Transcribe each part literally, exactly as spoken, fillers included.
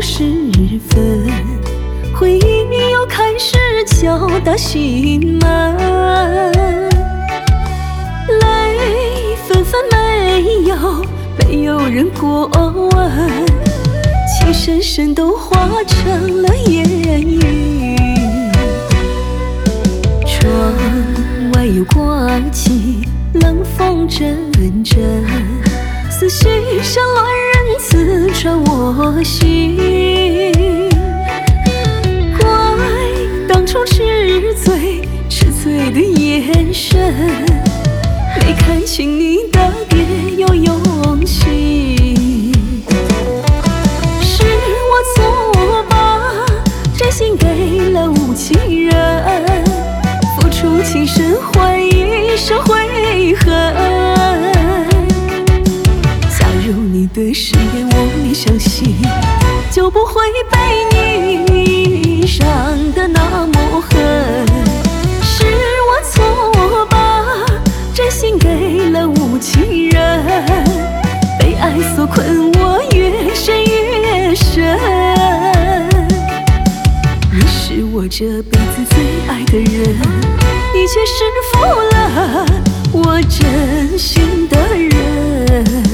时分，回忆又开始敲打心门，泪纷纷没有没有人过问，情深深都化成了烟云。窗外又刮起冷风阵阵，思绪像乱人刺穿我心。怪当初痴醉痴醉的眼神，没看清你的别有用心。是我错把真心给了无情人，付出情深换一生悔恨。假如你的誓言我没相信，就不会被你伤得那么狠。是我错把真心给了无情人，被爱所困，我越陷越深。你是我这辈子最爱的人，你却是负了我真心的人。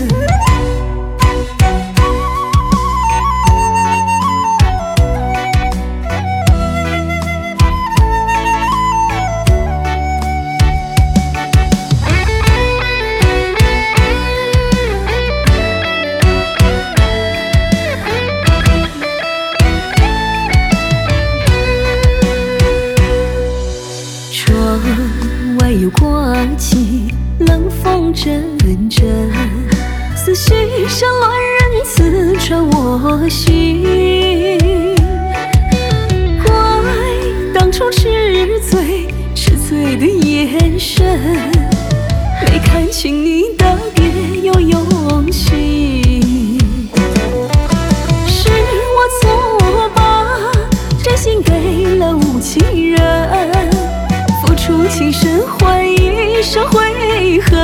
窗外又刮起冷风阵阵，思绪像乱人刺穿我心。怪当初痴醉痴醉的眼神，没看清你的别有用心。是我错把真心给了无情人，付出情深换一生悔恨。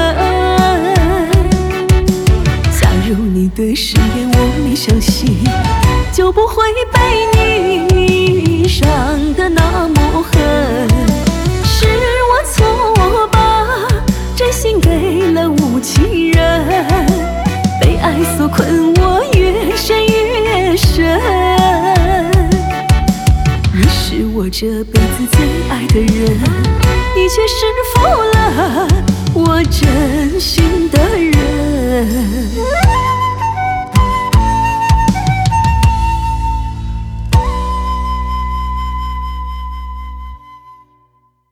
假如你的誓言我没相信，就不会被你伤得那么狠。是我错把真心给了无情人，被爱所困，我越陷越深。你是我这辈子最爱的人，你却是负了我真心的人。